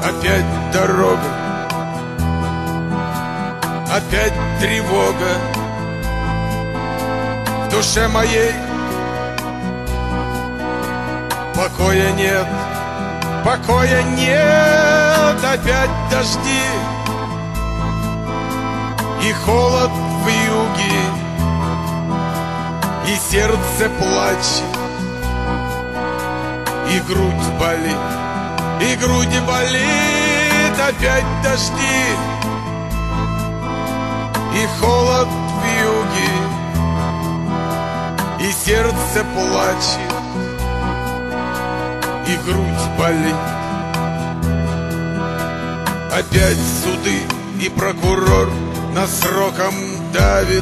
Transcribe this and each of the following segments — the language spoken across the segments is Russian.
Опять дорога, опять тревога. В душе моей покоя нет, покоя нет. Опять дожди и холод в юге, и сердце плачет, и грудь болит, и грудь болит. Опять дожди и холод в юге, и сердце плачет, и грудь болит. Опять суды и прокурор нас сроком давит,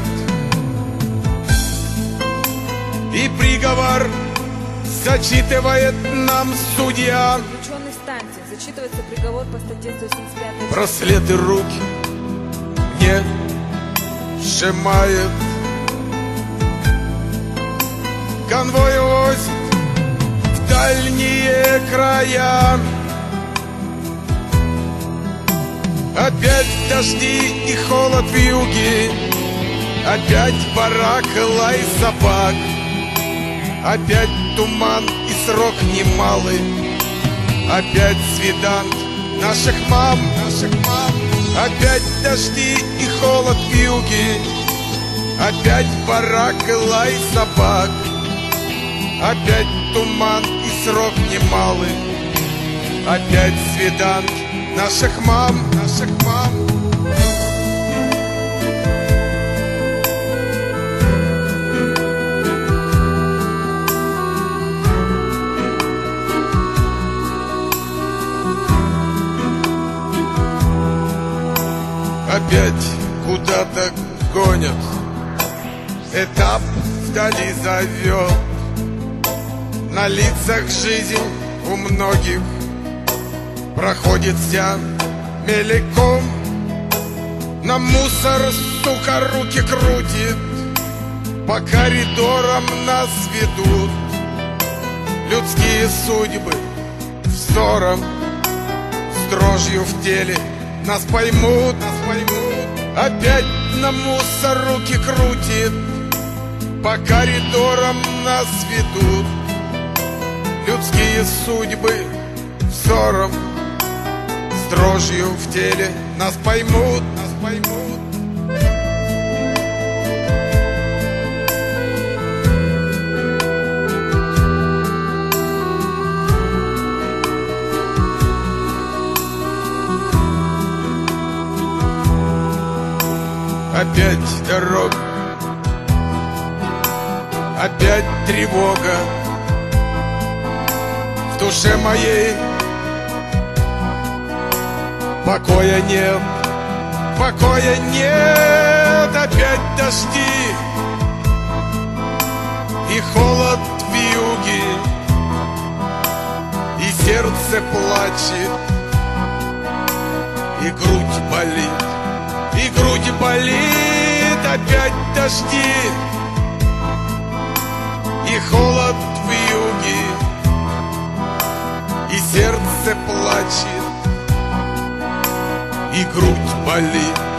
и приговор зачитывает нам судья. Заключенный станции. Зачитывается приговор по статье 175. Браслеты руки не сжимает, конвой возит в дальние края. Опять дожди и холод в юге, опять барак, лай собак, опять туман и срок немалый, опять свидант наших мам. Опять дожди и холод в юге, опять барак, лай собак, опять туман и срок немалый, опять свидант наших мам. Опять куда-то гонят, этап вдали зовет. На лицах жизнь у многих проходит вся мельком. На мусор, сука, руки крутит, по коридорам нас ведут. Людские судьбы взором, с дрожью в теле нас поймут. Опять на мусор руки крутит, по коридорам нас ведут. Людские судьбы взором, с дрожью в теле нас поймут. Опять дорога, опять тревога. В душе моей покоя нет, покоя нет. Опять дожди и холод в юге, и сердце плачет, и грудь болит, и грудь болит. Опять дожди и холод в юге, и сердце плачет, и грудь болит.